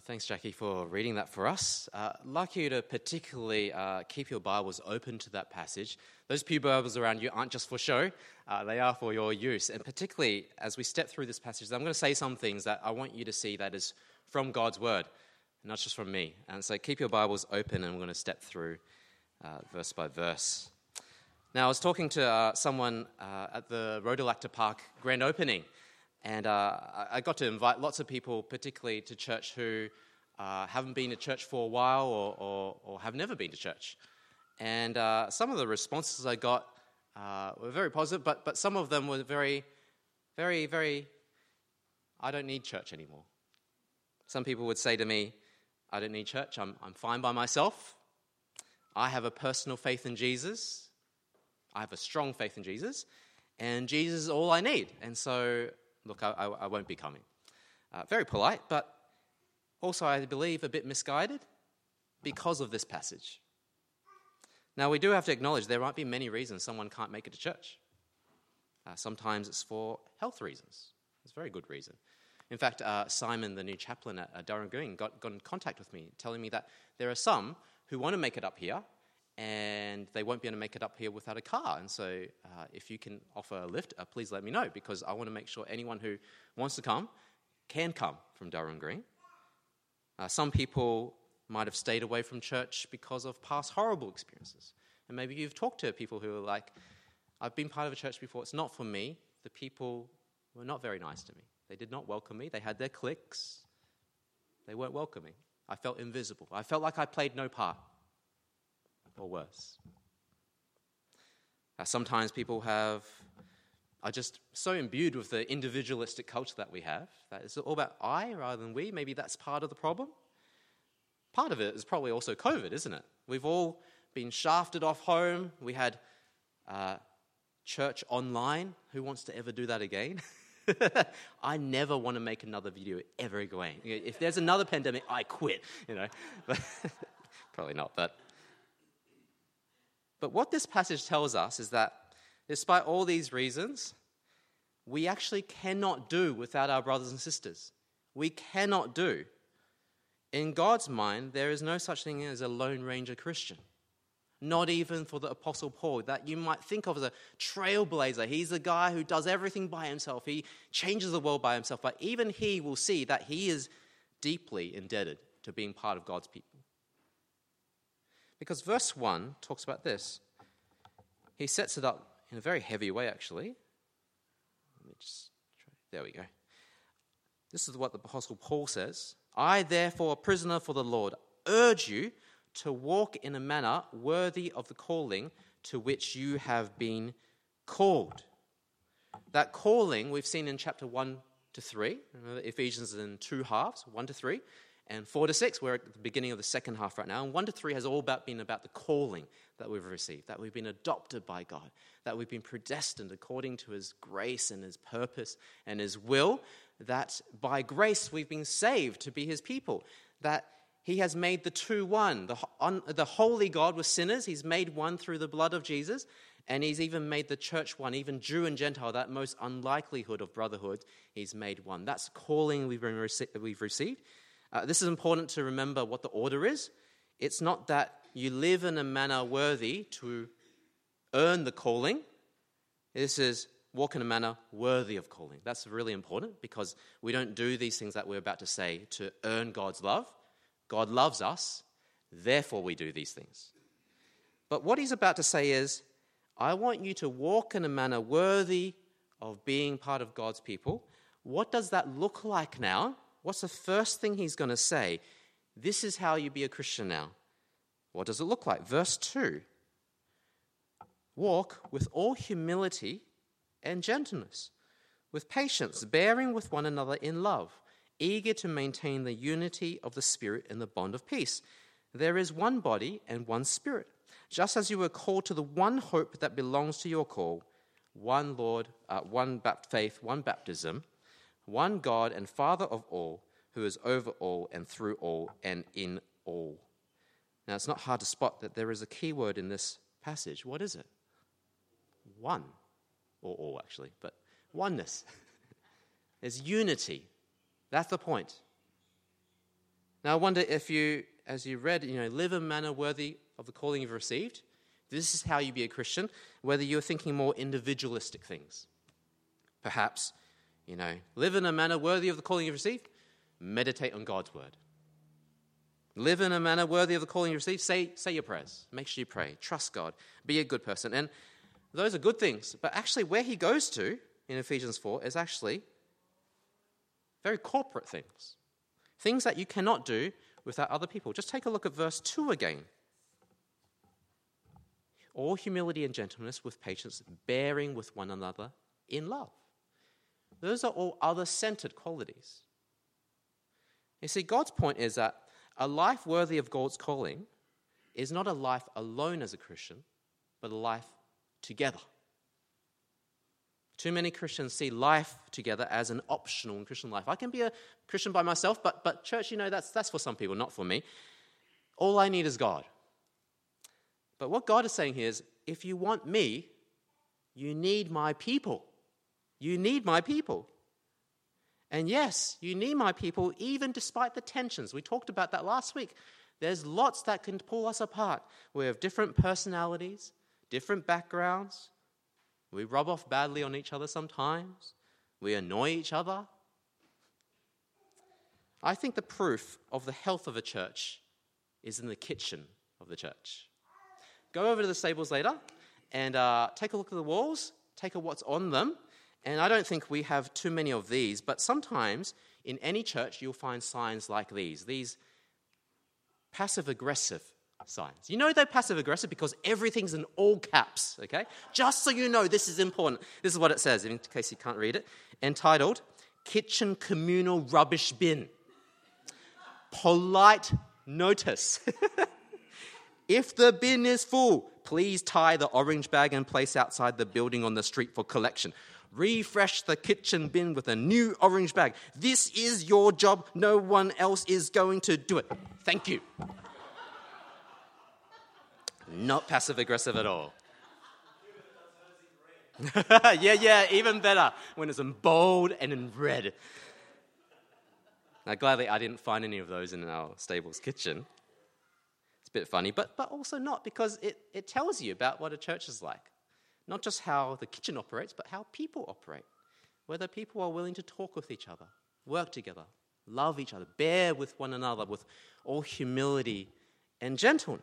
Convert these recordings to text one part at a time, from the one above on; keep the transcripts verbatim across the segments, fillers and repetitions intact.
Thanks, Jackie, for reading that for us. Uh, I'd like you to particularly uh, keep your Bibles open to that passage. Those pew Bibles around you aren't just for show, uh, they are for your use. And particularly as we step through this passage, I'm going to say some things that I want you to see that is from God's Word, not just from me. And so keep your Bibles open and we're going to step through uh, verse by verse. Now, I was talking to uh, someone uh, at the Rhodolacta Park grand opening, and uh, I got to invite lots of people, particularly to church, who uh, haven't been to church for a while or, or, or have never been to church. And uh, some of the responses I got uh, were very positive, but, but some of them were very, very, very, I don't need church anymore. Some people would say to me, I don't need church, I'm, I'm fine by myself. I have a personal faith in Jesus. I have a strong faith in Jesus, and Jesus is all I need. And so, look, I, I, I won't be coming. Uh, very polite, but also, I believe, a bit misguided because of this passage. Now, we do have to acknowledge there might be many reasons someone can't make it to church. Uh, sometimes it's for health reasons. It's a very good reason. In fact, uh, Simon, the new chaplain at uh, Durham Green, got, got in contact with me, telling me that there are some who want to make it up here, and they won't be able to make it up here without a car. And so uh, if you can offer a lift, uh, please let me know, because I want to make sure anyone who wants to come can come from Durham Green. Uh, some people might have stayed away from church because of past horrible experiences. And maybe you've talked to people who are like, I've been part of a church before, it's not for me. The people were not very nice to me. They did not welcome me. They had their cliques. They weren't welcoming. I felt invisible. I felt like I played no part. Or worse. Uh, sometimes people have, are just so imbued with the individualistic culture that we have, that it's all about I rather than we. Maybe that's part of the problem. Part of it is probably also COVID, isn't it? We've all been shafted off home. We had uh, church online. Who wants to ever do that again? I never want to make another video ever again. If there's another pandemic, I quit, you know. Probably not, but... But what this passage tells us is that despite all these reasons, we actually cannot do without our brothers and sisters. We cannot do. In God's mind, there is no such thing as a Lone Ranger Christian. Not even for the Apostle Paul, that you might think of as a trailblazer. He's the guy who does everything by himself. He changes the world by himself. But even he will see that he is deeply indebted to being part of God's people. Because verse one talks about this. He sets it up in a very heavy way, actually. Let me just try. There we go. This is what the Apostle Paul says. I, therefore, a prisoner for the Lord, urge you to walk in a manner worthy of the calling to which you have been called. That calling we've seen in chapter one to three. Remember, Ephesians is in two halves, one to three. And four to six, we're at the beginning of the second half right now. And one to three has all about been about the calling that we've received, that we've been adopted by God, that we've been predestined according to his grace and his purpose and his will, that by grace we've been saved to be his people, that he has made the two one. The, on, the holy God with sinners, he's made one through the blood of Jesus, and he's even made the church one, even Jew and Gentile, that most unlikelihood of brotherhood, he's made one. That's calling we've, been rece- we've received. Uh, this is important to remember what the order is. It's not that you live in a manner worthy to earn the calling. This is walk in a manner worthy of calling. That's really important because we don't do these things that we're about to say to earn God's love. God loves us, therefore we do these things. But what he's about to say is, I want you to walk in a manner worthy of being part of God's people. What does that look like now? What's the first thing he's going to say? This is how you be a Christian now. What does it look like? Verse two. Walk with all humility and gentleness, with patience, bearing with one another in love, eager to maintain the unity of the Spirit in the bond of peace. There is one body and one Spirit, just as you were called to the one hope that belongs to your call, one Lord, uh, one faith, one baptism, one God and Father of all, who is over all and through all and in all. Now, it's not hard to spot that there is a key word in this passage. What is it? One. Or all, actually, but oneness. There's unity. That's the point. Now, I wonder if you, as you read, you know, live in a manner worthy of the calling you've received. This is how you be a Christian, whether you're thinking more individualistic things. Perhaps, you know, live in a manner worthy of the calling you've received. Meditate on God's word. Live in a manner worthy of the calling you receive. Say, say your prayers. Make sure you pray. Trust God. Be a good person. And those are good things. But actually, where he goes to in Ephesians four is actually very corporate things. Things that you cannot do without other people. Just take a look at verse two again. All humility and gentleness with patience, bearing with one another in love. Those are all other-centered qualities. You see, God's point is that a life worthy of God's calling is not a life alone as a Christian, but a life together. Too many Christians see life together as an optional in Christian life. I can be a Christian by myself, but, but church, you know, that's, that's for some people, not for me. All I need is God. But what God is saying here is, if you want me, you need my people. You need my people. And yes, you need my people even despite the tensions. We talked about that last week. There's lots that can pull us apart. We have different personalities, different backgrounds. We rub off badly on each other sometimes. We annoy each other. I think the proof of the health of a church is in the kitchen of the church. Go over to the stables later and uh, take a look at the walls, take a what's on them. And I don't think we have too many of these, but sometimes in any church you'll find signs like these, these passive-aggressive signs. You know they're passive-aggressive because everything's in all caps, okay? Just so you know, this is important. This is what it says, in case you can't read it. Entitled, Kitchen Communal Rubbish Bin. Polite notice. If the bin is full, please tie the orange bag and place outside the building on the street for collection. Refresh the kitchen bin with a new orange bag. This is your job. No one else is going to do it. Thank you. Not passive-aggressive at all. yeah, yeah, even better when it's in bold and in red. Now, gladly, I didn't find any of those in our stable's kitchen. It's a bit funny, but, but also not, because it, it tells you about what a church is like. Not just how the kitchen operates, but how people operate. Whether people are willing to talk with each other, work together, love each other, bear with one another with all humility and gentleness.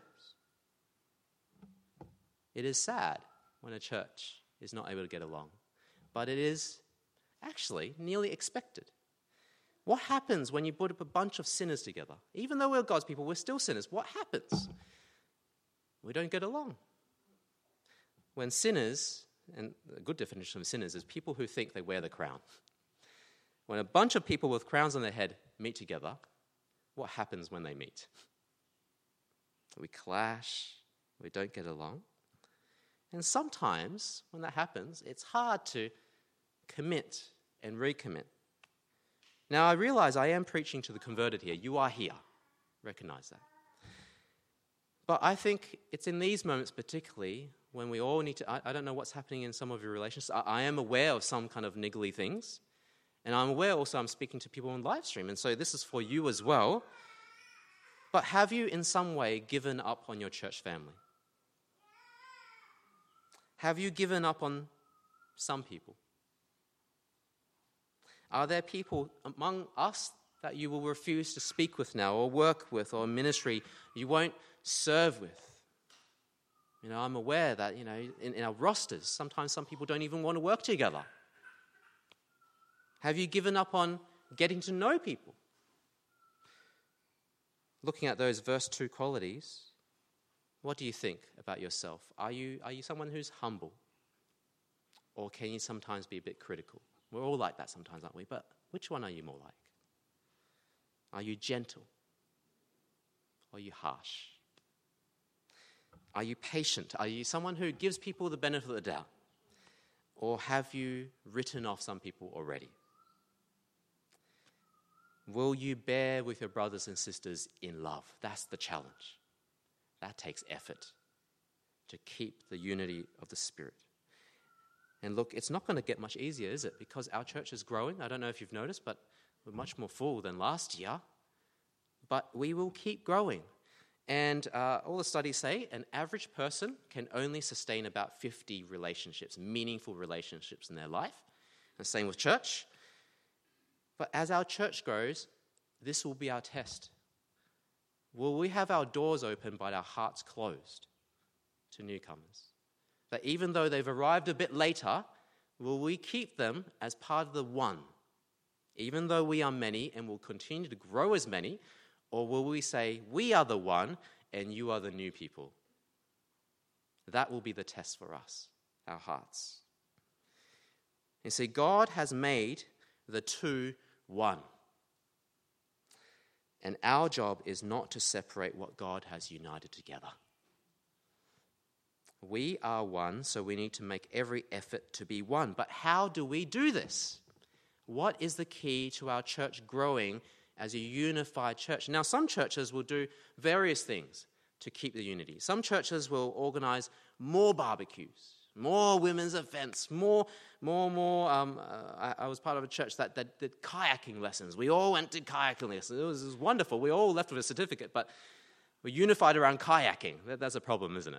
It is sad when a church is not able to get along, but it is actually nearly expected. What happens when you put up a bunch of sinners together? Even though we're God's people, we're still sinners. What happens? We don't get along. When sinners, and a good definition of sinners is people who think they wear the crown. When a bunch of people with crowns on their head meet together, what happens when they meet? We clash, we don't get along. And sometimes when that happens, it's hard to commit and recommit. Now, I realize I am preaching to the converted here. You are here. Recognize that. But I think it's in these moments particularly when we all need to, I, I don't know what's happening in some of your relationships. I, I am aware of some kind of niggly things. And I'm aware also I'm speaking to people on live stream. And so this is for you as well. But have you in some way given up on your church family? Have you given up on some people? Are there people among us that you will refuse to speak with now or work with or ministry you won't serve with? You know, I'm aware that, you know, in, in our rosters, sometimes some people don't even want to work together. Have you given up on getting to know people? Looking at those verse two qualities, what do you think about yourself? Are you, are you someone who's humble? Or can you sometimes be a bit critical? We're all like that sometimes, aren't we? But which one are you more like? Are you gentle? Or are you harsh? Are you patient? Are you someone who gives people the benefit of the doubt? Or have you written off some people already? Will you bear with your brothers and sisters in love? That's the challenge. That takes effort to keep the unity of the Spirit. And look, it's not going to get much easier, is it? Because our church is growing. I don't know if you've noticed, but we're much more full than last year. but we will keep growing. And uh, all the studies say an average person can only sustain about fifty relationships, meaningful relationships in their life. And same with church. But as our church grows, this will be our test. Will we have our doors open but our hearts closed to newcomers? That even though they've arrived a bit later, will we keep them as part of the one? Even though we are many and will continue to grow as many, or will we say, we are the one and you are the new people? That will be the test for us, our hearts. You see, God has made the two one. And our job is not to separate what God has united together. We are one, so we need to make every effort to be one. But how do we do this? What is the key to our church growing as a unified church? Now, some churches will do various things to keep the unity. Some churches will organize more barbecues, more women's events, more, more, more. Um, uh, I, I was part of a church that, that did kayaking lessons. We all went to kayaking lessons. It was, it was wonderful. We all left with a certificate, but we're unified around kayaking. That, that's a problem, isn't it?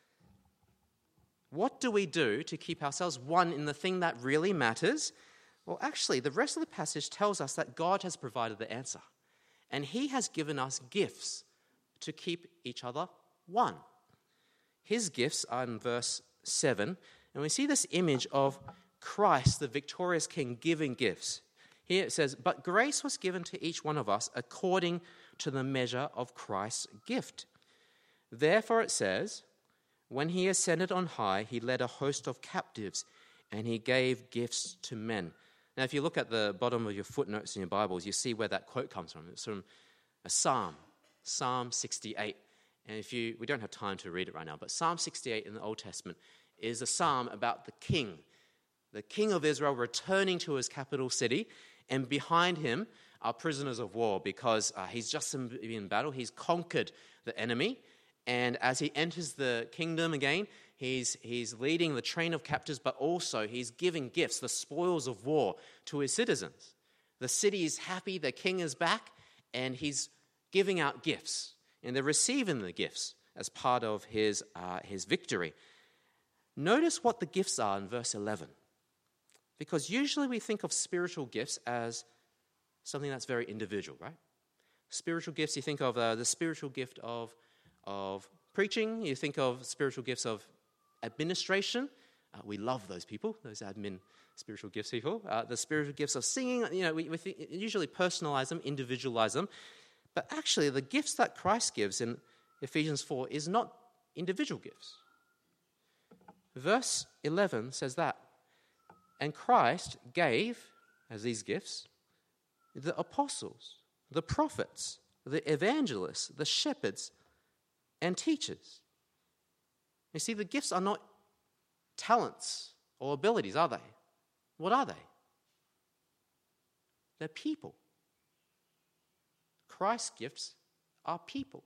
What do we do to keep ourselves one in the thing that really matters? Well, actually, the rest of the passage tells us that God has provided the answer. And he has given us gifts to keep each other one. His gifts are in verse seven. And we see this image of Christ, the victorious King, giving gifts. Here it says, but grace was given to each one of us according to the measure of Christ's gift. Therefore it says, when he ascended on high, he led a host of captives and he gave gifts to men. Now, if you look at the bottom of your footnotes in your Bibles, you see where that quote comes from. It's from a psalm, Psalm sixty-eight. And if you, we don't have time to read it right now, but Psalm sixty-eight in the Old Testament is a psalm about the king, the king of Israel returning to his capital city, and behind him are prisoners of war because uh, he's just in, in battle. He's conquered the enemy, and as he enters the kingdom again, He's, he's leading the train of captives, but also he's giving gifts, the spoils of war, to his citizens. The city is happy, the king is back, and he's giving out gifts. And they're receiving the gifts as part of his, uh, his victory. Notice what the gifts are in verse eleven. Because usually we think of spiritual gifts as something that's very individual, right? Spiritual gifts, you think of uh, the spiritual gift of, of preaching, you think of spiritual gifts of administration. Uh, we love those people, those admin spiritual gifts people. Uh, the spiritual gifts of singing, you know, we, we th- usually personalize them, individualize them. But actually, the gifts that Christ gives in Ephesians four is not individual gifts. Verse eleven says that. And Christ gave, as these gifts, the apostles, the prophets, the evangelists, the shepherds, and teachers. You see, the gifts are not talents or abilities, are they? What are they? They're people. Christ's gifts are people.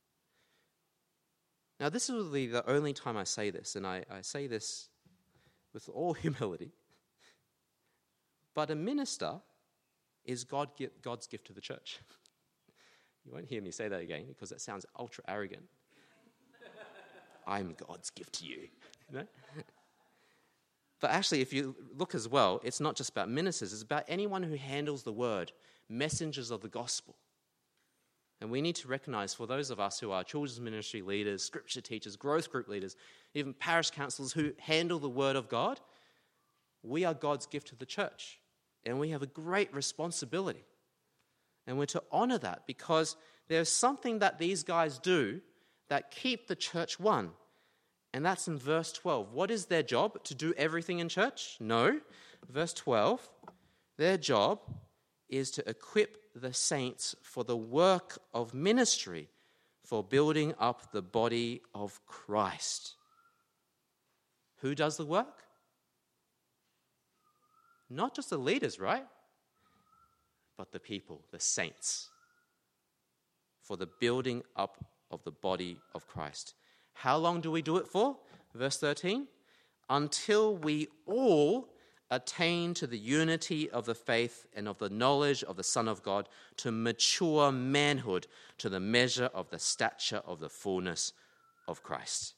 Now, this will be the only time I say this, and I, I say this with all humility. But a minister is God, God's gift to the church. You won't hear me say that again because that sounds ultra arrogant. I'm God's gift to you. You know? But actually, if you look as well, it's not just about ministers. It's about anyone who handles the word, messengers of the gospel. And we need to recognize for those of us who are children's ministry leaders, scripture teachers, growth group leaders, even parish councillors who handle the word of God, we are God's gift to the church. And we have a great responsibility. And we're to honor that because there's something that these guys do that keep the church one. And that's in verse twelve. What is their job? To do everything in church? No. Verse twelve, their job is to equip the saints for the work of ministry, for building up the body of Christ. Who does the work? Not just the leaders, right? But the people, the saints, for the building up of the body of Christ. How long do we do it for? Verse thirteen, until we all attain to the unity of the faith and of the knowledge of the Son of God, to mature manhood, to the measure of the stature of the fullness of Christ.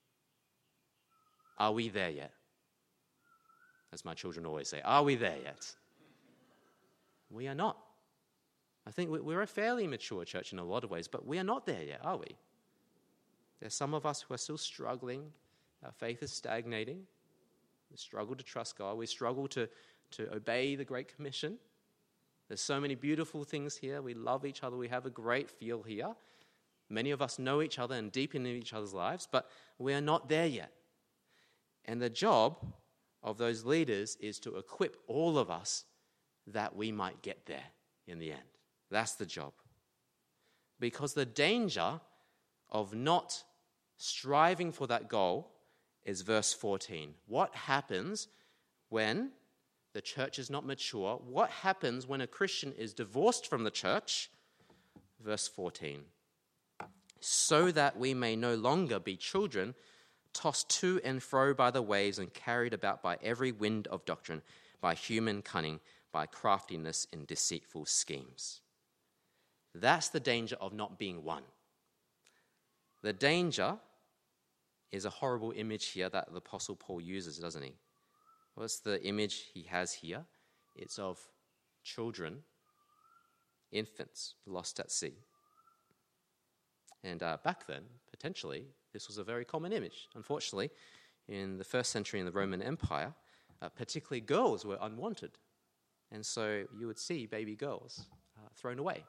Are we there yet? As my children always say, are we there yet? We are not. I think we're a fairly mature church in a lot of ways, but we are not there yet, are we? There's some of us who are still struggling. Our faith is stagnating. We struggle to trust God. We struggle to, to obey the Great Commission. There's so many beautiful things here. We love each other. We have a great feel here. Many of us know each other and deep into each other's lives, but we are not there yet. And the job of those leaders is to equip all of us that we might get there in the end. That's the job. Because the danger of not striving for that goal is verse fourteen. What happens when the church is not mature? What happens when a Christian is divorced from the church? Verse fourteen. So that we may no longer be children, tossed to and fro by the waves and carried about by every wind of doctrine, by human cunning, by craftiness in deceitful schemes. That's the danger of not being one. The danger is a horrible image here that the Apostle Paul uses, doesn't he? What's the image he has here? It's of children, infants, lost at sea. And uh, back then, potentially, this was a very common image. Unfortunately, in the first century in the Roman Empire, uh, particularly girls were unwanted. And so you would see baby girls uh, thrown away.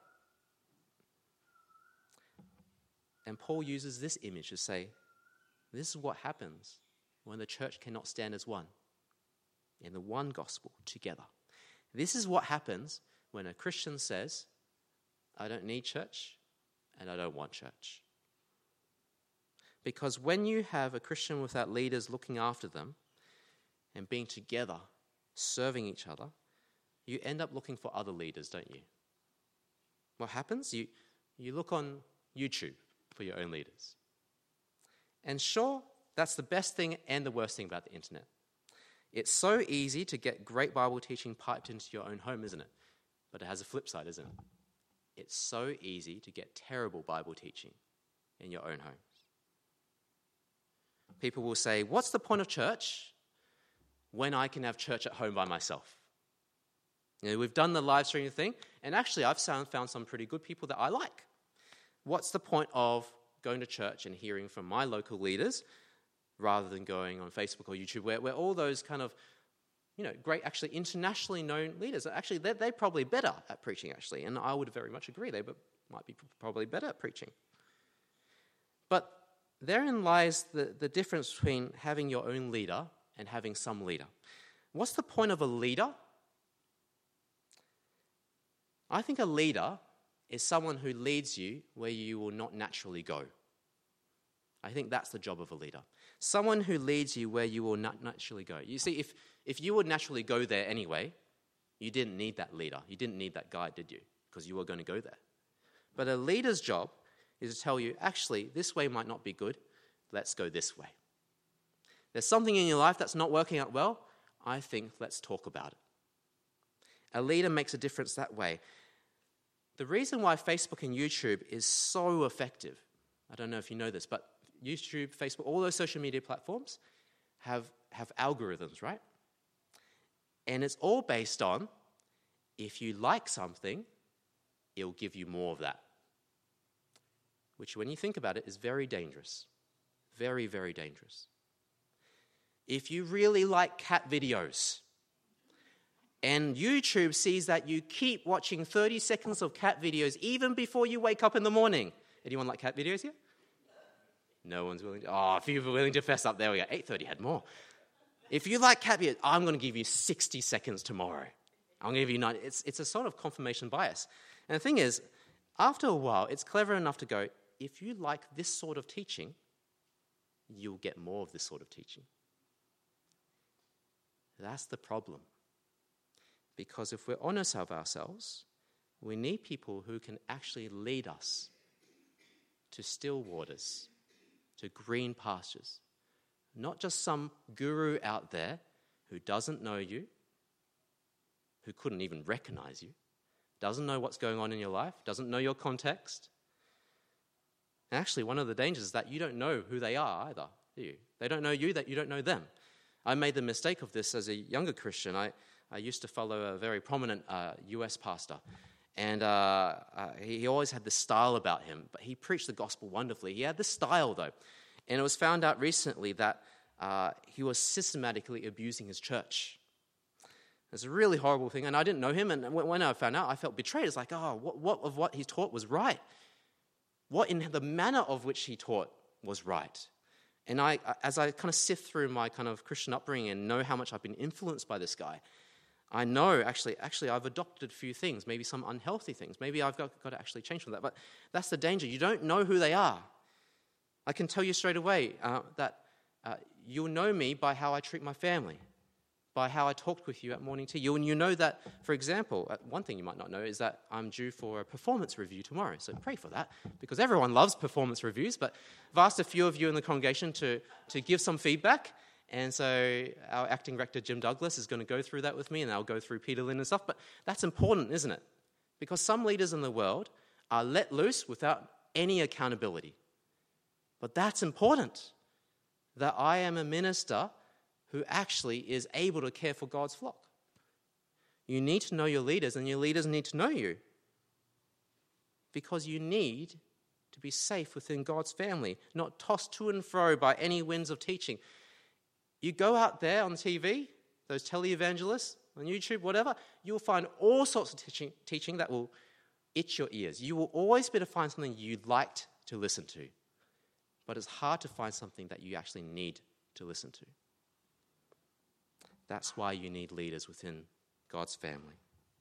And Paul uses this image to say, this is what happens when the church cannot stand as one, in the one gospel together. This is what happens when a Christian says, I don't need church and I don't want church. Because when you have a Christian without leaders looking after them and being together, serving each other, you end up looking for other leaders, don't you? What happens? You, you look on YouTube for your own leaders. And sure, that's the best thing and the worst thing about the internet. It's so easy to get great Bible teaching piped into your own home, isn't it? But it has a flip side, isn't it? It's so easy to get terrible Bible teaching in your own homes. People will say, what's the point of church when I can have church at home by myself? You know, we've done the live streaming thing, and actually I've found, found some pretty good people that I like. What's the point of going to church and hearing from my local leaders rather than going on Facebook or YouTube where, where all those kind of, you know, great, actually internationally known leaders, actually they're, they're probably better at preaching, actually, and I would very much agree they might be probably better at preaching. But therein lies the, the difference between having your own leader and having some leader. What's the point of a leader? I think a leader is someone who leads you where you will not naturally go. I think that's the job of a leader. Someone who leads you where you will not naturally go. You see, if, if you would naturally go there anyway, you didn't need that leader. You didn't need that guide, did you? Because you were going to go there. But a leader's job is to tell you, actually, this way might not be good. Let's go this way. There's something in your life that's not working out well. I think let's talk about it. A leader makes a difference that way. The reason why Facebook and YouTube is so effective, I don't know if you know this, but YouTube, Facebook, all those social media platforms have, have algorithms, right? And it's all based on, if you like something, it'll give you more of that. Which, when you think about it, is very dangerous. Very, very dangerous. If you really like cat videos, and YouTube sees that you keep watching thirty seconds of cat videos even before you wake up in the morning. Anyone like cat videos here? No one's willing to. Oh, if you're willing to fess up, there we go. eight thirty had more. If you like cat videos, I'm going to give you sixty seconds tomorrow. I'm going to give you nine. It's, it's a sort of confirmation bias. And the thing is, after a while, it's clever enough to go, if you like this sort of teaching, you'll get more of this sort of teaching. That's the problem. Because if we're honest of ourselves, we need people who can actually lead us to still waters, to green pastures. Not just some guru out there who doesn't know you, who couldn't even recognize you, doesn't know what's going on in your life, doesn't know your context. And actually, one of the dangers is that you don't know who they are either, do you? They don't know you, that you don't know them. I made the mistake of this as a younger Christian. I, I used to follow a very prominent uh, U S pastor, and uh, uh, he, he always had this style about him, but he preached the gospel wonderfully. He had this style, though, and it was found out recently that uh, he was systematically abusing his church. It's a really horrible thing, and I didn't know him, and when I found out, I felt betrayed. It's like, oh, what, what of what he taught was right? What in the manner of which he taught was right? And I, as I kind of sift through my kind of Christian upbringing and know how much I've been influenced by this guy, I know actually, actually I've adopted a few things, maybe some unhealthy things. Maybe I've got, got to actually change from that. But that's the danger. You don't know who they are. I can tell you straight away uh, that uh, you'll know me by how I treat my family, by how I talked with you at morning tea. You, and you know that, for example, uh, one thing you might not know is that I'm due for a performance review tomorrow. So pray for that, because everyone loves performance reviews. But I've asked a few of you in the congregation to, to give some feedback. And so our acting rector, Jim Douglas, is going to go through that with me, and I'll go through Peter Lynn and stuff. But that's important, isn't it? Because some leaders in the world are let loose without any accountability. But that's important, that I am a minister who actually is able to care for God's flock. You need to know your leaders, and your leaders need to know you, because you need to be safe within God's family, not tossed to and fro by any winds of teaching. You go out there on T V, those televangelists, on YouTube, whatever, you'll find all sorts of teaching, teaching that will itch your ears. You will always be able to find something you'd like to listen to, but it's hard to find something that you actually need to listen to. That's why you need leaders within God's family.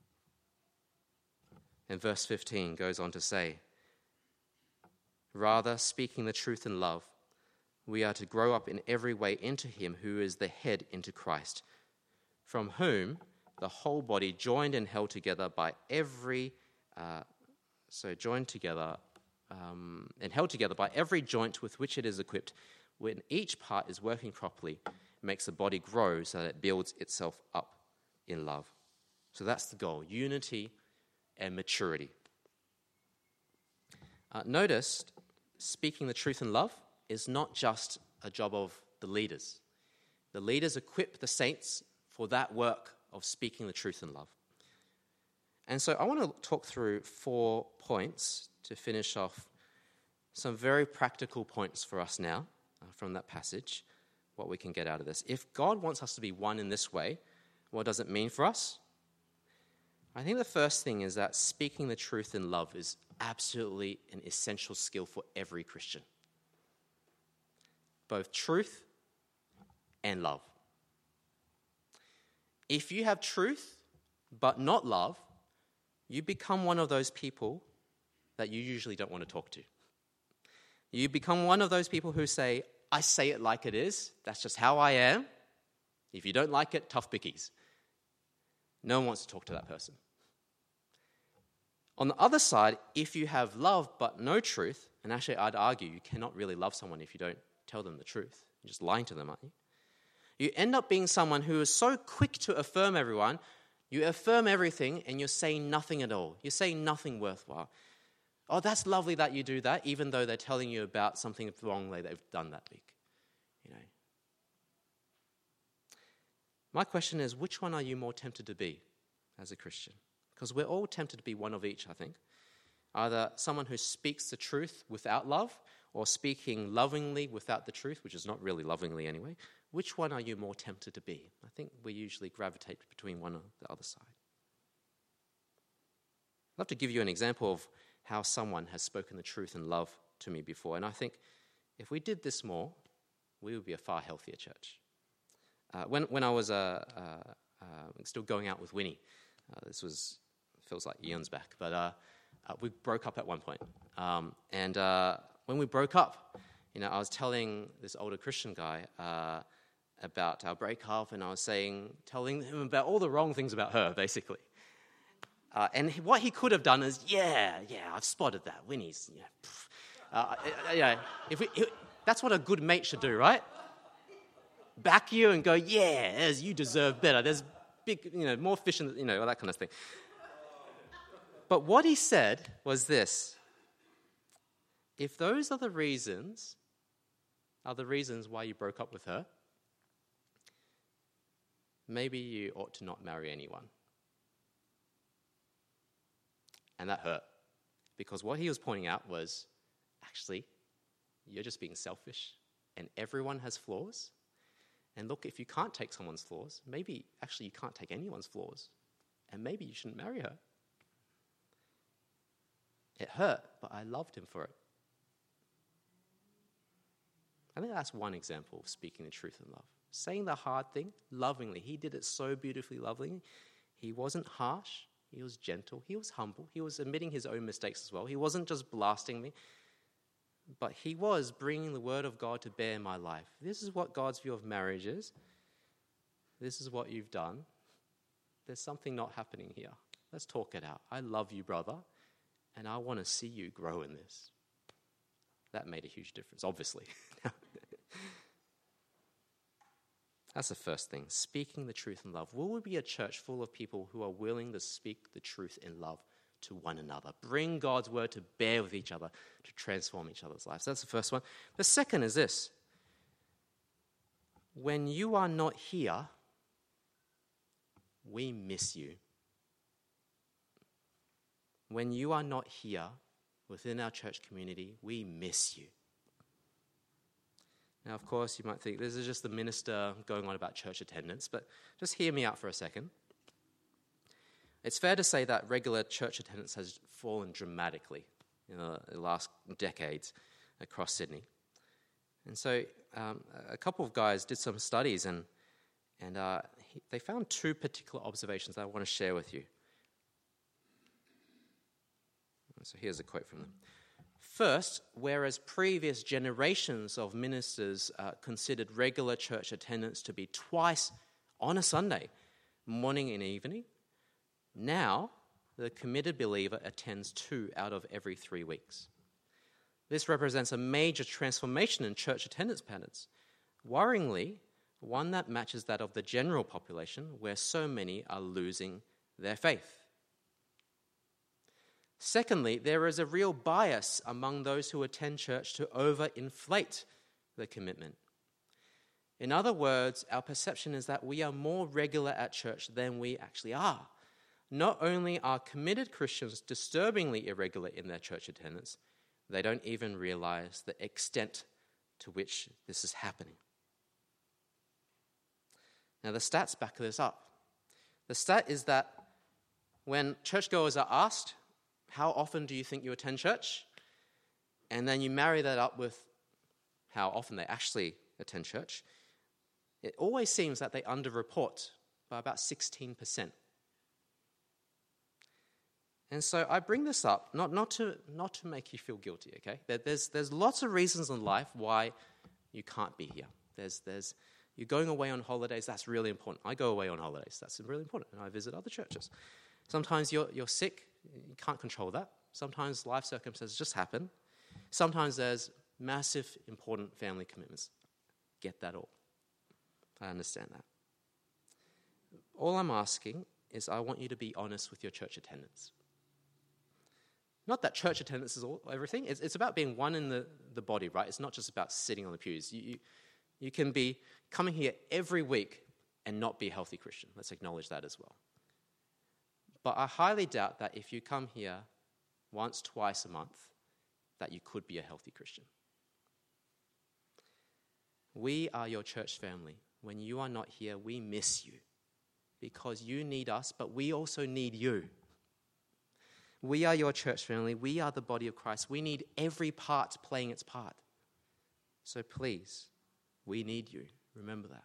And verse fifteen goes on to say, rather, speaking the truth in love, we are to grow up in every way into him who is the head, into Christ, from whom the whole body, joined and held together by every, uh, so joined together um, and held together by every joint with which it is equipped, when each part is working properly, makes the body grow so that it builds itself up in love. So that's the goal, unity and maturity. Uh, notice, speaking the truth in love is not just a job of the leaders. The leaders equip the saints for that work of speaking the truth in love. And so I want to talk through four points to finish off some very practical points for us now uh, from that passage, what we can get out of this. If God wants us to be one in this way, what does it mean for us? I think the first thing is that speaking the truth in love is absolutely an essential skill for every Christian. Both truth and love. If you have truth but not love, you become one of those people that you usually don't want to talk to. You become one of those people who say, I say it like it is. That's just how I am. If you don't like it, tough bickies. No one wants to talk to that person. On the other side, if you have love but no truth, and actually I'd argue you cannot really love someone if you don't tell them the truth. You're just lying to them, aren't you? You end up being someone who is so quick to affirm everyone. You affirm everything and you're saying nothing at all. You're saying nothing worthwhile. Oh, that's lovely that you do that, even though they're telling you about something wrong that they've done that week. You know. My question is, which one are you more tempted to be as a Christian? Because we're all tempted to be one of each, I think. Either someone who speaks the truth without love, or speaking lovingly without the truth, which is not really lovingly anyway. Which one are you more tempted to be? I think we usually gravitate between one or the other side. I'd love to give you an example of how someone has spoken the truth in love to me before. And I think if we did this more, we would be a far healthier church. Uh, when when I was uh, uh, uh, still going out with Winnie, uh, this was, feels like eons back, but uh, uh, we broke up at one point. Um, and uh, when we broke up, you know, I was telling this older Christian guy uh, about our breakup, and I was saying, telling him about all the wrong things about her, basically. Uh, and what he could have done is, yeah, yeah, I've spotted that. Winnie's, you know, uh, you know if we, if, that's what a good mate should do, right? back you and go, yeah, as you deserve better. There's big, you know, more fish in, you know, all that kind of thing. But what he said was this: if those are the reasons, are the reasons why you broke up with her, maybe you ought to not marry anyone. And that hurt, because what he was pointing out was, actually, you're just being selfish, and everyone has flaws. And look, if you can't take someone's flaws, maybe actually you can't take anyone's flaws, and maybe you shouldn't marry her. It hurt, but I loved him for it. I think that's one example of speaking the truth in love. Saying the hard thing lovingly. He did it so beautifully lovingly. He wasn't harsh. He was gentle. He was humble. He was admitting his own mistakes as well. He wasn't just blasting me, but he was bringing the word of God to bear in my life. This is what God's view of marriage is. This is what you've done. There's something not happening here. Let's talk it out. I love you, brother, and I want to see you grow in this. That made a huge difference, obviously. That's the first thing, speaking the truth in love. Will we be a church full of people who are willing to speak the truth in love to one another? Bring God's word to bear with each other, to transform each other's lives. That's the first one. The second is this: when you are not here, we miss you. When you are not here within our church community, we miss you. Now, of course, you might think this is just the minister going on about church attendance, but just hear me out for a second. It's fair to say that regular church attendance has fallen dramatically in the last decades across Sydney. And so um, a couple of guys did some studies, and, and uh, he, they found two particular observations that I want to share with you. So here's a quote from them. First, whereas previous generations of ministers uh, considered regular church attendance to be twice on a Sunday, morning and evening, now the committed believer attends two out of every three weeks. This represents a major transformation in church attendance patterns. Worryingly, one that matches that of the general population, where so many are losing their faith. Secondly, there is a real bias among those who attend church to overinflate the commitment. In other words, our perception is that we are more regular at church than we actually are. Not only are committed Christians disturbingly irregular in their church attendance, they don't even realize the extent to which this is happening. Now, the stats back this up. The stat is that when churchgoers are asked, how often do you think you attend church? And then you marry that up with how often they actually attend church. It always seems that they underreport by about sixteen percent. And so I bring this up not, not, to, not to make you feel guilty, okay? There's, there's lots of reasons in life why you can't be here. There's, there's, you're going away on holidays, that's really important. I go away on holidays, that's really important. And I visit other churches. Sometimes you're, you're sick, you can't control that. Sometimes life circumstances just happen. Sometimes there's massive, important family commitments. Get that all. I understand that. All I'm asking is I want you to be honest with your church attendance. Not that church attendance is all, everything. It's, it's about being one in the, the body, right? It's not just about sitting on the pews. You, you, you can be coming here every week and not be a healthy Christian. Let's acknowledge that as well. But I highly doubt that if you come here once, twice a month, that you could be a healthy Christian. We are your church family. When you are not here, we miss you because you need us, but we also need you. We are your church family. We are the body of Christ. We need every part playing its part. So please, we need you. Remember that.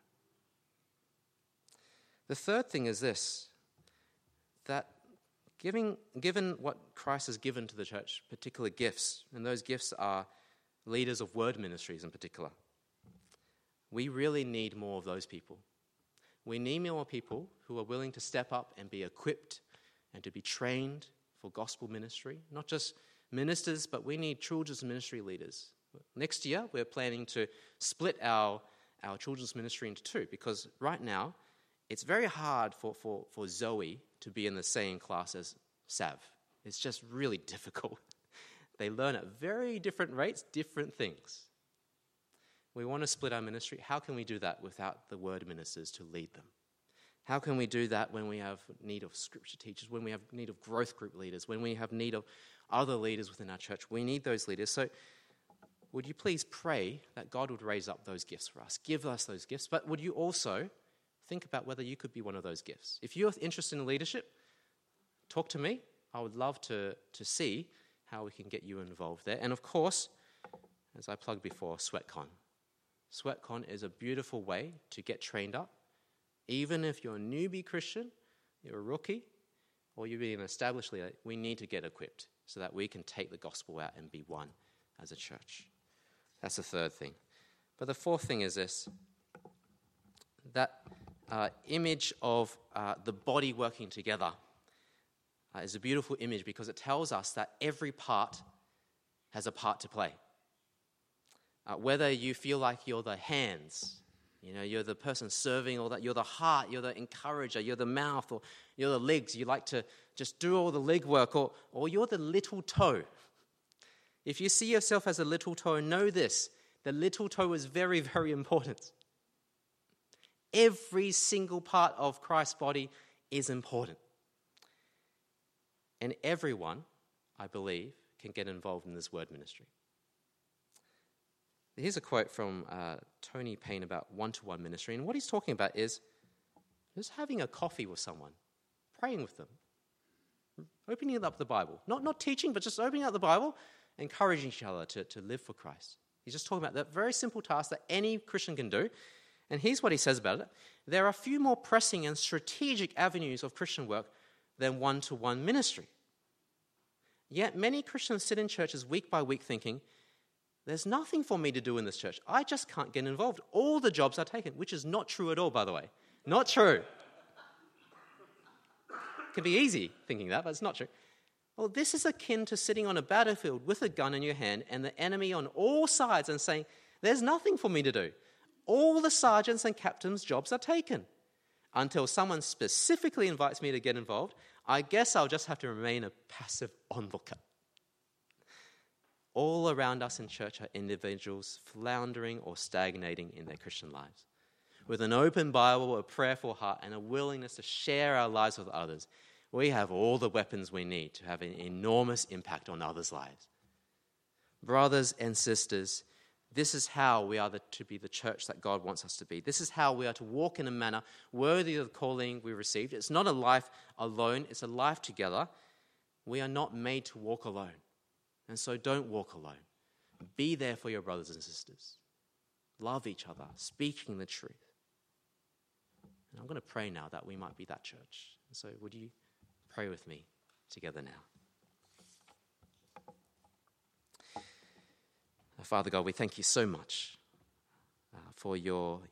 The third thing is this, that giving, given what Christ has given to the church, particular gifts, and those gifts are leaders of word ministries in particular, we really need more of those people. We need more people who are willing to step up and be equipped and to be trained for gospel ministry. Not just ministers, but we need children's ministry leaders. Next year, we're planning to split our, our children's ministry into two, because right now it's very hard for, for, for Zoe to be in the same class as Sav. It's just really difficult. They learn at very different rates, different things. We want to split our ministry. How can we do that without the word ministers to lead them? How can we do that when we have need of scripture teachers, when we have need of growth group leaders, when we have need of other leaders within our church? We need those leaders. So would you please pray that God would raise up those gifts for us, give us those gifts, but would you also think about whether you could be one of those gifts? If you're interested in leadership, talk to me. I would love to, to see how we can get you involved there. And of course, as I plugged before, SweatCon. SweatCon is a beautiful way to get trained up. Even if you're a newbie Christian, you're a rookie, or you're being an established leader, we need to get equipped so that we can take the gospel out and be one as a church. That's the third thing. But the fourth thing is this, that uh, image of uh, the body working together uh, is a beautiful image because it tells us that every part has a part to play. Uh, whether you feel like you're the hands, you know, you're the person serving all that, you're the heart, you're the encourager, you're the mouth, or you're the legs, you like to just do all the leg work, or, or you're the little toe. If you see yourself as a little toe, know this, the little toe is very, very important. Every single part of Christ's body is important. And everyone, I believe, can get involved in this word ministry. Here's a quote from uh, Tony Payne about one-to-one ministry. And what he's talking about is just having a coffee with someone, praying with them, opening up the Bible. Not, not teaching, but just opening up the Bible, encouraging each other to, to live for Christ. He's just talking about that very simple task that any Christian can do. And here's what he says about it. There are few more pressing and strategic avenues of Christian work than one-to-one ministry. Yet many Christians sit in churches week by week thinking, there's nothing for me to do in this church. I just can't get involved. All the jobs are taken, which is not true at all, by the way. Not true. It can be easy thinking that, but it's not true. Well, this is akin to sitting on a battlefield with a gun in your hand and the enemy on all sides and saying, there's nothing for me to do. All the sergeants and captains' jobs are taken. Until someone specifically invites me to get involved, I guess I'll just have to remain a passive onlooker. All around us in church are individuals floundering or stagnating in their Christian lives. With an open Bible, a prayerful heart, and a willingness to share our lives with others, we have all the weapons we need to have an enormous impact on others' lives. Brothers and sisters, this is how we are the, to be the church that God wants us to be. This is how we are to walk in a manner worthy of the calling we received. It's not a life alone, it's a life together. We are not made to walk alone. And so don't walk alone. Be there for your brothers and sisters. Love each other, speaking the truth. And I'm going to pray now that we might be that church. And so would you pray with me together now? Father God, we thank you so much uh, for your